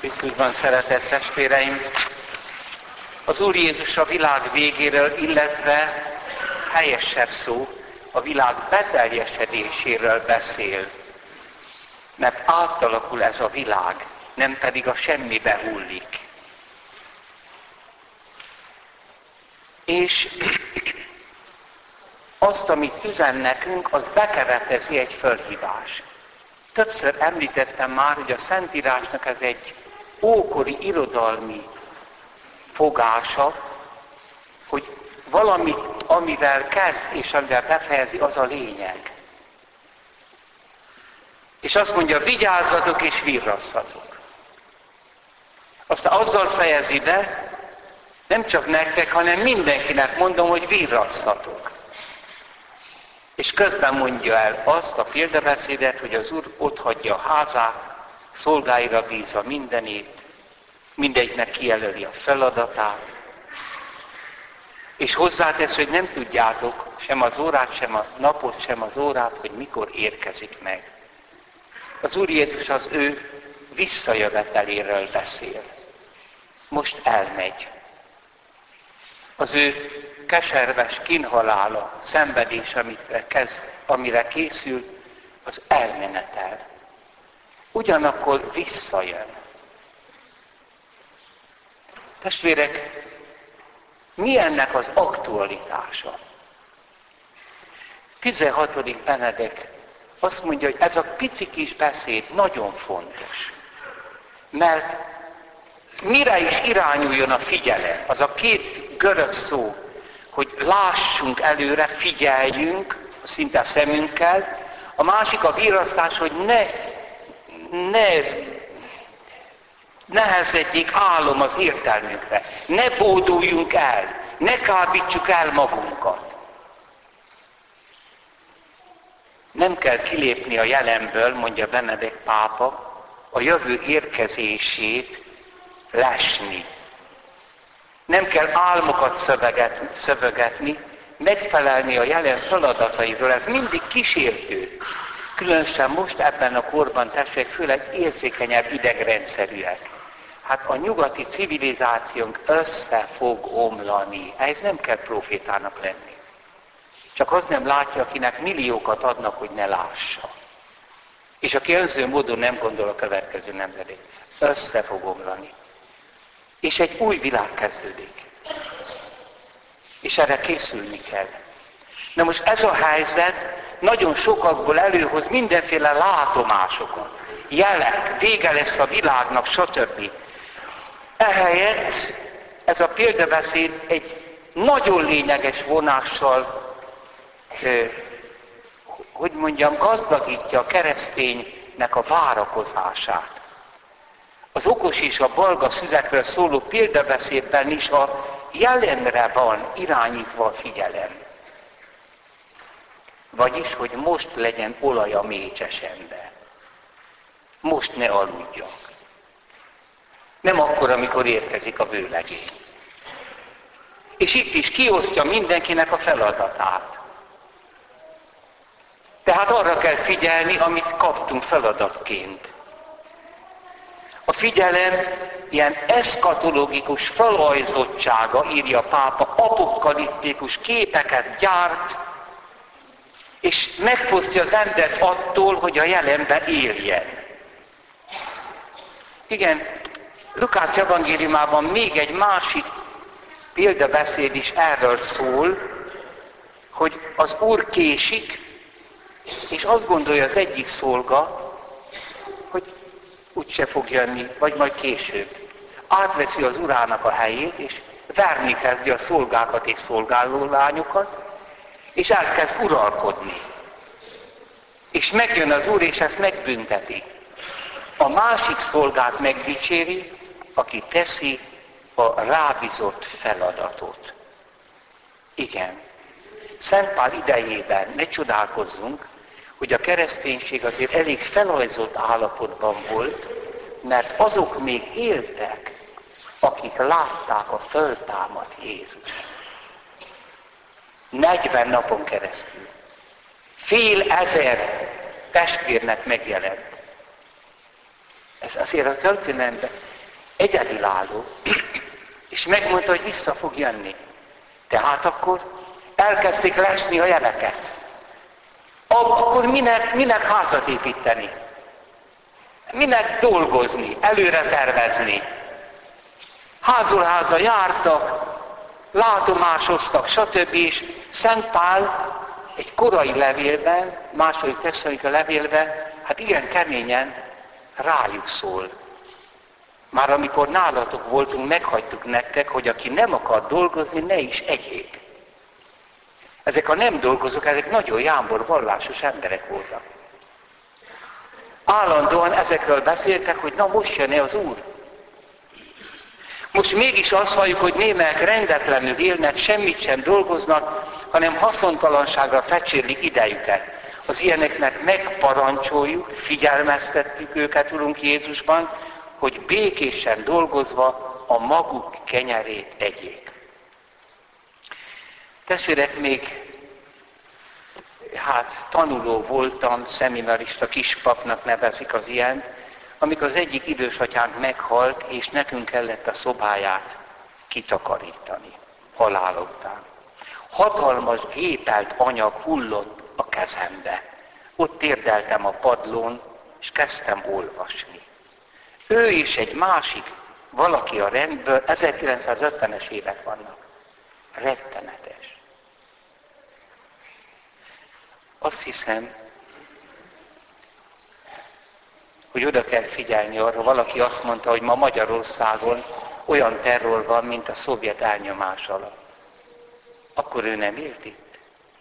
Krisztusban szeretett testvéreim, az Úr Jézus a világ végéről, illetve helyesebb szó, a világ beteljesedéséről beszél. Mert átalakul ez a világ, nem pedig a semmibe hullik. És azt, amit üzen nekünk, az bekeretezi egy fölhívás. Többször említettem már, hogy a Szentírásnak ez egy ókori irodalmi fogása, hogy valamit, amivel kezd és amivel befejezi, az a lényeg. És azt mondja, vigyázzatok és virrasszatok. Aztán azzal fejezi be, nem csak nektek, hanem mindenkinek mondom, hogy virrasszatok. És közben mondja el azt a példabeszédet, hogy az Úr otthagyja a házát, szolgáira bízza mindenét, mindegyiknek kijelöli a feladatát, és hozzátesz, hogy nem tudjátok sem az órát, sem a napot, sem az órát, hogy mikor érkezik meg. Az Úr Jézus az ő visszajöveteléről beszél. Most elmegy. Az ő keserves kínhalála, szenvedés, amire készül, az elmenetel. Ugyanakkor visszajön. Testvérek, mi ennek az aktualitása? 16. Benedek azt mondja, hogy ez a pici kis beszéd nagyon fontos. Mert mire is irányuljon a figyelem? Az a két görög szó, hogy lássunk előre, figyeljünk, szinte a szemünkkel. A másik a virrasztás, hogy ne nehezedjék álom az értelmünkre. Ne bóduljunk el, ne kábítsuk el magunkat. Nem kell kilépni a jelenből, mondja Benedek pápa, a jövő érkezését lesni. Nem kell álmokat szövegetni, megfelelni a jelen feladatairól. Ez mindig kísértő. Különösen most ebben a korban, testvérek, főleg érzékenyebb idegrendszerűek. Hát a nyugati civilizációnk össze fog omlani. Ez nem kell profétának lenni. Csak az nem látja, akinek milliókat adnak, hogy ne lássa. És aki önző módon nem gondol a következő nemzedék. Össze fog omlani. És egy új világ kezdődik. És erre készülni kell. Na most ez a helyzet nagyon sokakból előhoz mindenféle látomásokat, jelek, vége lesz a világnak, stb. Ehelyett ez a példabeszéd egy nagyon lényeges vonással, gazdagítja a kereszténynek a várakozását. Az okos és a balga szüzekről szóló példabeszédben is a jelenre van irányítva a figyelem. Vagyis, hogy most legyen olaj a mécsesembe. Most ne aludjak. Nem akkor, amikor érkezik a vőlegény. És itt is kiosztja mindenkinek a feladatát. Tehát arra kell figyelni, amit kaptunk feladatként. A figyelem ilyen eszkatológikus felajzottsága, írja a pápa, apokaliptikus képeket gyárt, és megfosztja az embert attól, hogy a jelenben éljen. Igen, Lukács evangéliumában még egy másik példabeszéd is erről szól, hogy az Úr késik, és azt gondolja az egyik szolga, hogy úgyse fog jönni, vagy majd később. Átveszi az urának a helyét, és verni kezdi a szolgákat és szolgáló lányokat, és elkezd uralkodni. És megjön az Úr, és ezt megbünteti. A másik szolgát megdicséri, aki teszi a rábízott feladatot. Igen. Szent Pál idejében ne csodálkozzunk, hogy a kereszténység azért elég felajzolt állapotban volt, mert azok még éltek, akik látták a föltámadt Jézust. 40 napon keresztül. Fél ezer testvérnek megjelent. Ez azért a történelemben egyedülálló, és megmondta, hogy vissza fog jönni. Tehát akkor elkezdték lesni a jeleket. Akkor minek házat építeni? Minek dolgozni, előre tervezni? Házról házra jártak, látomásoztak, stb. És Szent Pál egy korai levélben, második Tesszalonika levélben, hát igen keményen rájuk szól. Már amikor nálatok voltunk, meghagytuk nektek, hogy aki nem akar dolgozni, ne is egyék. Ezek a nem dolgozók, ezek nagyon jámbor, vallásos emberek voltak. Állandóan ezekről beszéltek, hogy na most jön-e az Úr. Most mégis azt halljuk, hogy némelyek rendetlenül élnek, semmit sem dolgoznak, hanem haszontalanságra fecsérlik idejüket. Az ilyeneknek megparancsoljuk, figyelmeztetjük őket, Urunk Jézusban, hogy békésen dolgozva a maguk kenyerét egyék. Testvérek, még tanuló voltam, szeminarista, kispapnak nevezik az ilyen, amikor az egyik idősatyánk meghalt, és nekünk kellett a szobáját kitakarítani, halál után. Hatalmas gépelt anyag hullott a kezembe. Ott térdeltem a padlón, és kezdtem olvasni. Ő és egy másik, valaki a rendből, 1950-es évek vannak. Rettenetes. Azt hiszem, hogy oda kell figyelni arra, valaki azt mondta, hogy ma Magyarországon olyan terror van, mint a szovjet elnyomás alatt. Akkor ő nem élt itt.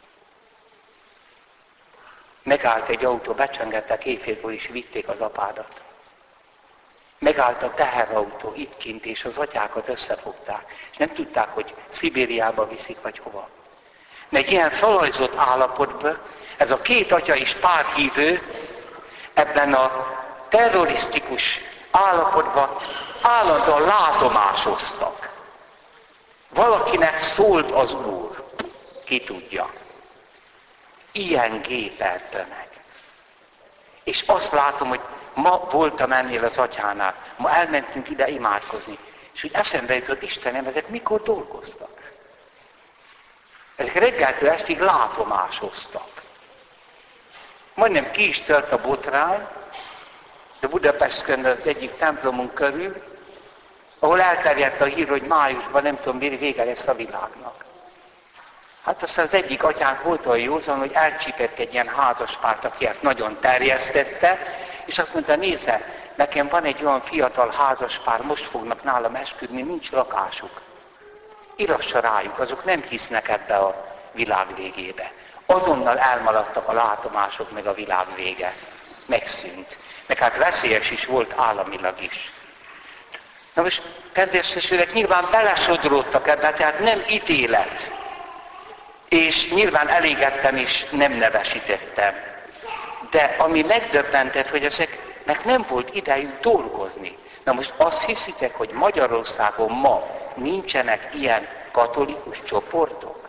Megállt egy autó, becsengettek éjfélkor és vitték az apádat. Megállt a teherautó itt kint, és az atyákat összefogták. És nem tudták, hogy Szibériába viszik, vagy hova. Meg ilyen felajzott állapotban, ez a két atya és pár hívő ebben a terrorisztikus állapotban állandóan látomásoztak. Valakinek szólt az Úr, ki tudja. Ilyen gépelt tömeg. És azt látom, hogy ma voltam ennél az atyánál, ma elmentünk ide imádkozni, és úgy eszembe jutott, Istenem, ezek mikor dolgoztak? Ezek reggeltől estig látomásoztak. Majdnem ki is tört a botrány, de Budapesten az egyik templomunk körül, ahol elterjedt a hír, hogy májusban nem tudom, mire vége lesz a világnak. Hát aztán az egyik atyánk volt olyan józan, hogy elcsípett egy ilyen házaspárt, aki ezt nagyon terjesztette, és azt mondta, nézze, nekem van egy olyan fiatal házaspár, most fognak nálam esküdni, nincs lakásuk. Írassa rájuk, azok nem hisznek ebbe a világ végébe. Azonnal elmaradtak a látomások, meg a világ vége. Megszűnt. Meg hát veszélyes is volt államilag is. Na most, kedves testvérek, nyilván belesodródtak ebbe, tehát nem ítélet. És nyilván elégettem és nem nevesítettem. De ami megdöbbentett, hogy ezeknek nem volt idejük dolgozni. Na most azt hiszitek, hogy Magyarországon ma nincsenek ilyen katolikus csoportok?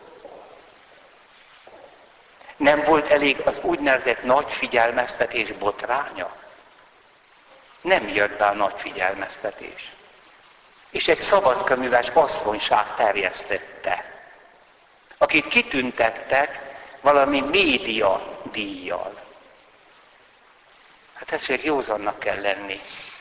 Nem volt elég az úgynevezett nagy figyelmeztetés botránya? Nem jött be a nagy figyelmeztetés. És egy szabadkaműves asszonyság terjesztette, akit kitüntettek valami média díjjal. Hát ezért józannak kell lenni.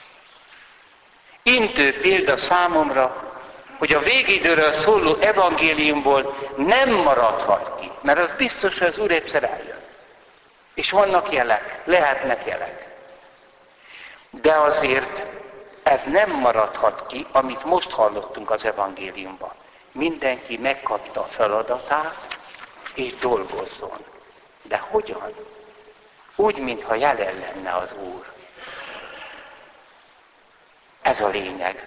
Intő példa számomra, hogy a végidőről szóló evangéliumból nem maradhat ki, mert az biztos, hogy az Úr egyszer eljön. És vannak jelek, lehetnek jelek. De azért ez nem maradhat ki, amit most hallottunk az evangéliumban. Mindenki megkapta a feladatát, és dolgozzon. De hogyan? Úgy, mintha jelen lenne az Úr. Ez a lényeg.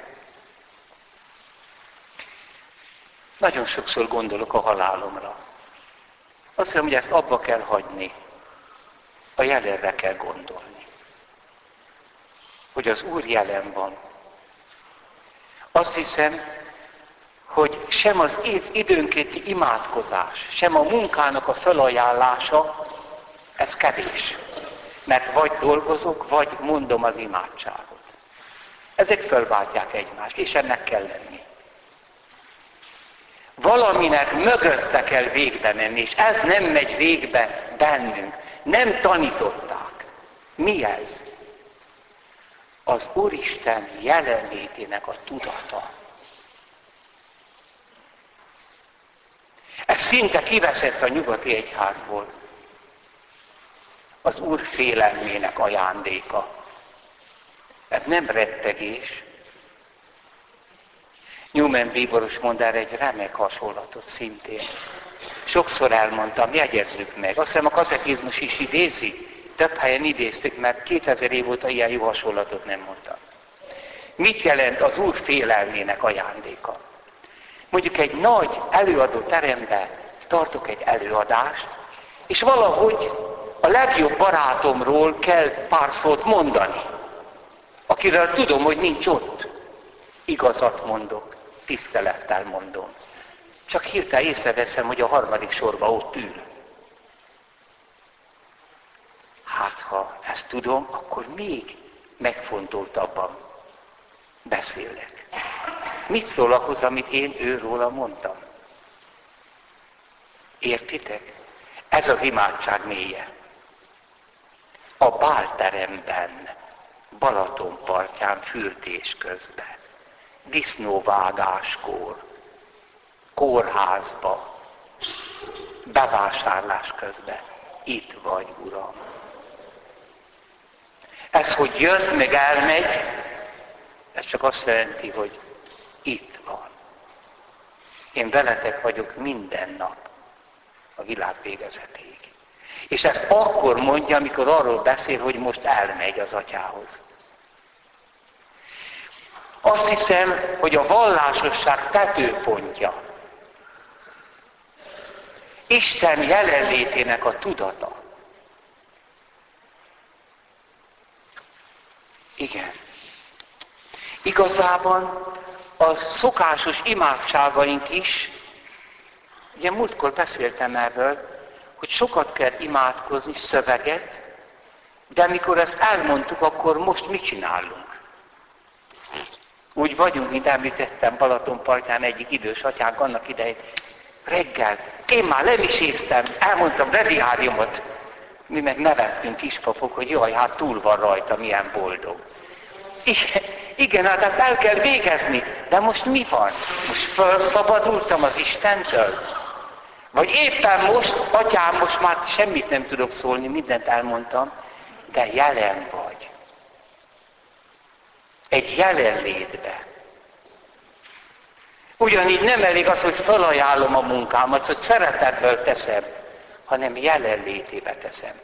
Nagyon sokszor gondolok a halálomra. Azt hiszem, hogy ezt abba kell hagyni. A jelenre kell gondolni. Hogy az Úr jelen van. Azt hiszem, hogy sem az időnkénti imádkozás, sem a munkának a felajánlása, ez kevés. Mert vagy dolgozok, vagy mondom az imádságot. Ezek fölváltják egymást, és ennek kell lenni. Valaminek mögötte kell végbe menni, és ez nem megy végbe bennünk. Nem tanították. Mi ez? Az Úristen jelenlétének a tudata. Ez szinte kiveszett a nyugati egyházból. Az Úr félelmének ajándéka. Ez nem rettegés. Newman bíboros mond erre egy remek hasonlatot szintén. Sokszor elmondtam, jegyezzük meg. Azt hiszem a katekizmus is idézi. Több helyen idézték, mert 2000 év óta ilyen jó hasonlatot nem mondtam. Mit jelent az Úr félelmének ajándéka? Mondjuk egy nagy előadó teremben tartok egy előadást, és valahogy a legjobb barátomról kell pár szót mondani, akiről tudom, hogy nincs ott. Igazat mondok, tisztelettel mondom. Csak hirtelen észreveszem, hogy a harmadik sorban ott ül. Hát, ha ezt tudom, akkor még megfontoltabban beszélek. Mit szól ahhoz, amit én őróla mondtam? Értitek? Ez az imádság mélye. A bálteremben, Balaton partján fürdés közben, disznóvágáskor, kórházba, bevásárlás közben. Itt vagy, Uram. Ez, hogy jött, meg elmegy, ez csak azt jelenti, hogy itt van. Én veletek vagyok minden nap, a világ végezetéig. És ezt akkor mondja, amikor arról beszél, hogy most elmegy az Atyához. Azt hiszem, hogy a vallásosság tetőpontja Isten jelenlétének a tudata. Igen. Igazában a szokásos imádságaink is, ugye múltkor beszéltem erről, hogy sokat kell imádkozni, szöveget, de amikor ezt elmondtuk, akkor most mit csinálunk? Úgy vagyunk, mint említettem, Balaton partján egyik idős atyánk annak idején, reggel, én már nem is észtem, elmondtam breviáriumot, mi meg nevettünk kispapok, hogy jaj, hát túl van rajta, milyen boldog. Igen, hát ezt el kell végezni, de most mi van? Most felszabadultam az Istentől? Vagy éppen most, atyám, most már semmit nem tudok szólni, mindent elmondtam, de jelen vagy. Egy jelenlétbe. Ugyanígy nem elég az, hogy felajánlom a munkámat, hogy szeretetből teszem, hanem jelenlétébe teszem.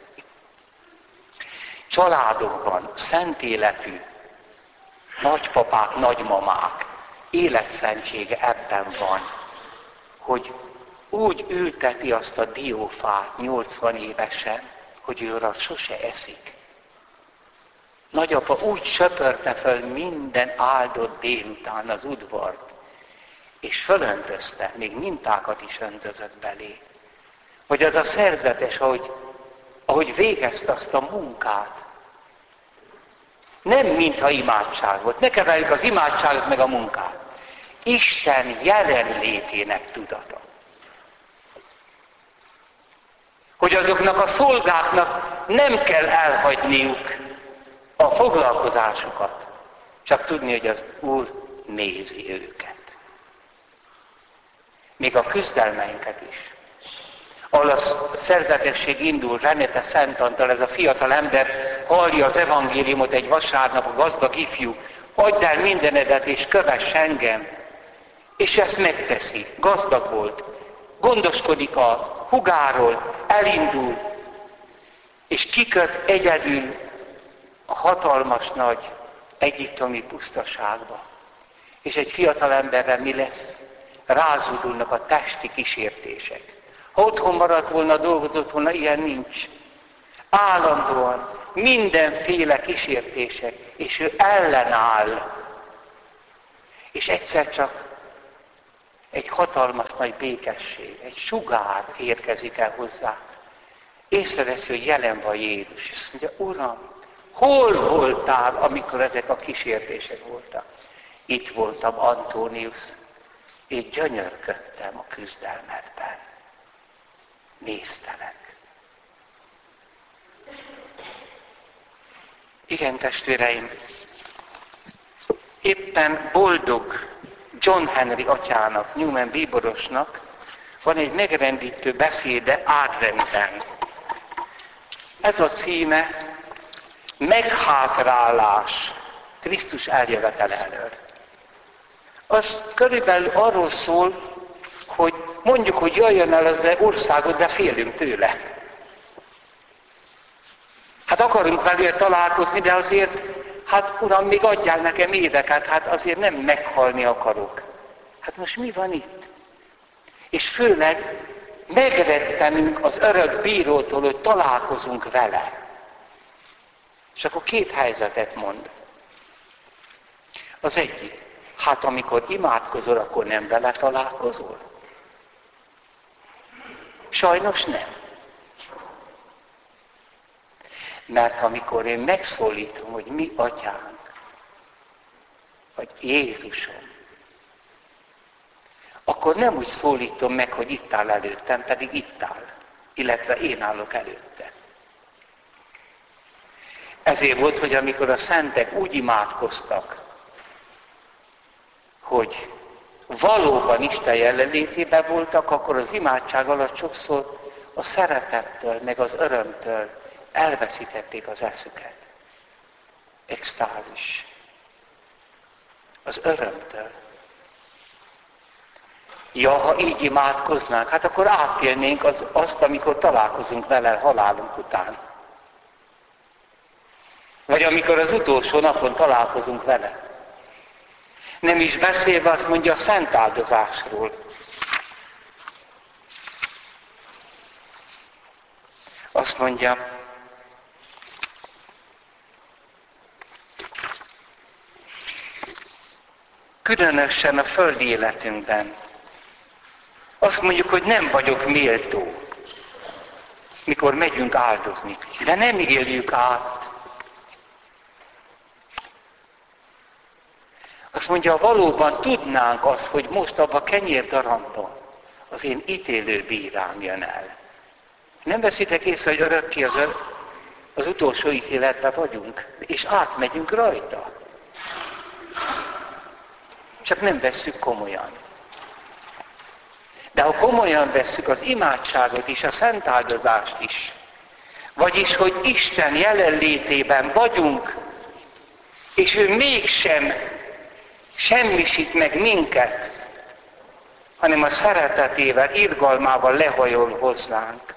Családokban szent életű nagypapák, nagymamák életszentsége ebben van, hogy úgy ülteti azt a diófát 80 évesen, hogy ő arra sose eszik. Nagyapa úgy söpörte föl minden áldott délután az udvart, és fölöntözte, még mintákat is öntözött belé. Hogy az a szerzetes, ahogy végezte azt a munkát, nem mintha imádság volt. Ne keverjük az imádságot meg a munkát. Isten jelenlétének tudata. Hogy azoknak a szolgáknak nem kell elhagyniuk a foglalkozásukat, csak tudni, hogy az Úr nézi őket. Még a küzdelmeinket is. Ahol a szerzetesség indul, Renete Szent Antal, ez a fiatal ember hallja az evangéliumot egy vasárnap, a gazdag ifjú, add el mindenedet és kövess engem. És ezt megteszi, gazdag volt, gondoskodik a hugáról, elindul, és kiköt egyedül a hatalmas nagy egyiptomi pusztaságba. És egy fiatal emberrel mi lesz? Rázódulnak a testi kísértések. Ha otthon maradt volna, dolgozott volna, ilyen nincs. Állandóan mindenféle kísértések, és ő ellenáll. És egyszer csak egy hatalmas nagy békesség, egy sugár érkezik el hozzá. Észreveszi, hogy jelen van Jézus. És azt mondja, Uram, Hol voltál, amikor ezek a kísértések voltak? Itt voltam, Antonius, és gyönyörködtem a küzdelmedben. Néztelek. Igen, testvéreim, éppen boldog John Henry atyának, Newman bíborosnak van egy megrendítő beszéde Adventben. Ez a címe, Meghátrálás Krisztus eljövetele elől. Az körülbelül arról szól, hogy mondjuk, hogy jöjjön el az országot, de félünk tőle. Hát akarunk vele találkozni, de azért, hát Uram, még adjál nekem éveket, hát azért nem meghalni akarok. Hát most mi van itt? És főleg megrettenünk az örök bírótól, hogy találkozunk vele. És akkor két helyzetet mond. Az egyik, hát amikor imádkozol, akkor nem vele találkozol? Sajnos nem. Mert amikor én megszólítom, hogy mi atyánk, vagy Jézusom, akkor nem úgy szólítom meg, hogy itt áll előttem, pedig itt áll, illetve én állok előtte. Ezért volt, hogy amikor a szentek úgy imádkoztak, hogy valóban Isten jelenlétében voltak, akkor az imádság alatt sokszor a szeretettől, meg az örömtől elveszítették az eszüket. Extázis. Az örömtől. Ja, ha így imádkoznánk, hát akkor átélnénk azt, amikor találkozunk vele halálunk után. Vagy amikor az utolsó napon találkozunk vele. Nem is beszélve, azt mondja a szent áldozásról. Azt mondja, különösen a földi életünkben. Azt mondjuk, hogy nem vagyok méltó, mikor megyünk áldozni. De nem éljük át. Azt mondja, valóban tudnánk azt, hogy most abban a kenyérdarabban az én ítélő bírám jön el. Nem veszitek észre, hogy örökké az utolsó ítéletben vagyunk, és átmegyünk rajta. Csak nem vesszük komolyan. De ha komolyan vesszük az imádságot is, a szent áldozást is, vagyis, hogy Isten jelenlétében vagyunk, és ő mégsem semmisít meg minket, hanem a szeretetével, irgalmával lehajol hozzánk.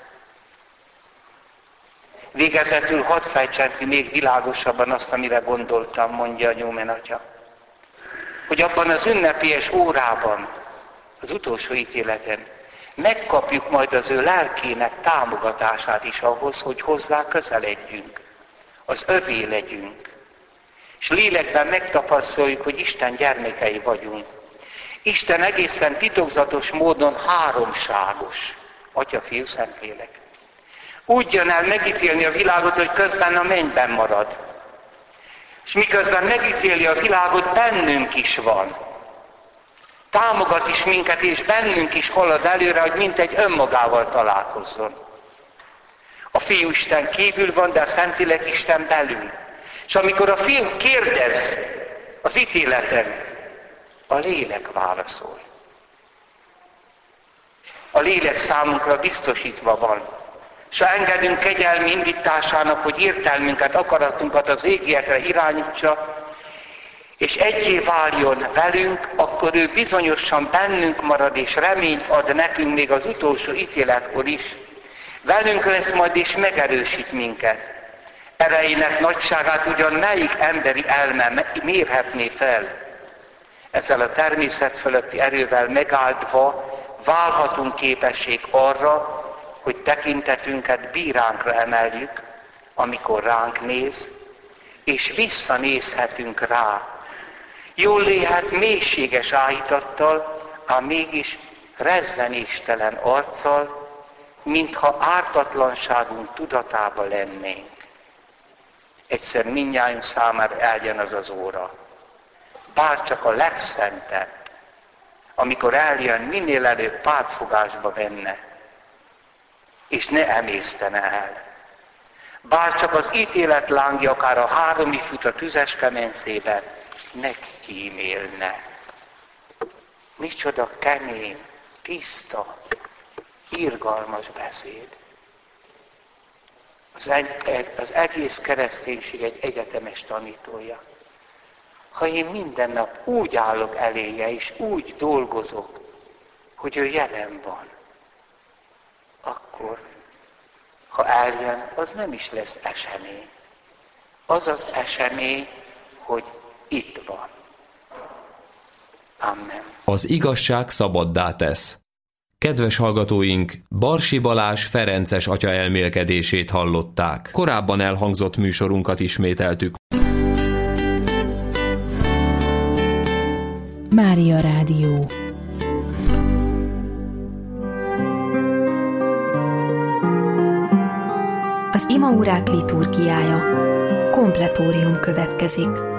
Végezetül hadd fejtsem ki még világosabban azt, amire gondoltam, mondja a Newman atya. Hogy abban az ünnepélyes órában, az utolsó ítéleten, megkapjuk majd az ő lelkének támogatását is ahhoz, hogy hozzá közeledjünk, az övé legyünk. És lélekben megtapasztaljuk, hogy Isten gyermekei vagyunk. Isten egészen titokzatos módon háromságos. Atya, Fiú, Szentlélek. Úgy jön el megítélni a világot, hogy közben a mennyben marad. És miközben megítéli a világot, bennünk is van. Támogat is minket, és bennünk is halad előre, hogy mintegy önmagával találkozzon. A Fiú Isten kívül van, de a Szentlélek Isten belül. És amikor a Fiú kérdez az ítéleten, a lélek válaszol. A lélek számunkra biztosítva van. És ha engedünk kegyelmi indításának, hogy értelmünket, akaratunkat az égiekre irányítsa, és egyé váljon velünk, akkor ő bizonyosan bennünk marad, és reményt ad nekünk még az utolsó ítéletkor is. Velünk lesz majd, és megerősít minket. Erejének nagyságát ugyan melyik emberi elme mérhetné fel? Ezzel a természet fölötti erővel megáldva válhatunk képesség arra, hogy tekintetünket bíránkra emeljük, amikor ránk néz, és visszanézhetünk rá. Jól léhet mélységes áhítattal, ám mégis rezzenéstelen arccal, mintha ártatlanságunk tudatában lennénk. egyszer mindnyájunk számára eljön az az óra. Bárcsak a legszentebb, amikor eljön, minél előbb pártfogásba venne, és ne emésztene el. Bárcsak az ítélet lángja, akár a 3 ifjút a tüzes kemencében, ne kímélne. Micsoda kemény, tiszta, irgalmas beszéd. Az egész kereszténység egy egyetemes tanítója. Ha én minden nap úgy állok eléje, és úgy dolgozok, hogy ő jelen van, akkor, ha eljön, az nem is lesz esemény. Az az esemény, hogy itt van. Amen. Az igazság szabaddá tesz. Kedves hallgatóink, Barsi Balázs ferences atya elmélkedését hallották. Korábban elhangzott műsorunkat ismételtük. Mária Rádió. Az imaórák liturgiája. Kompletórium következik.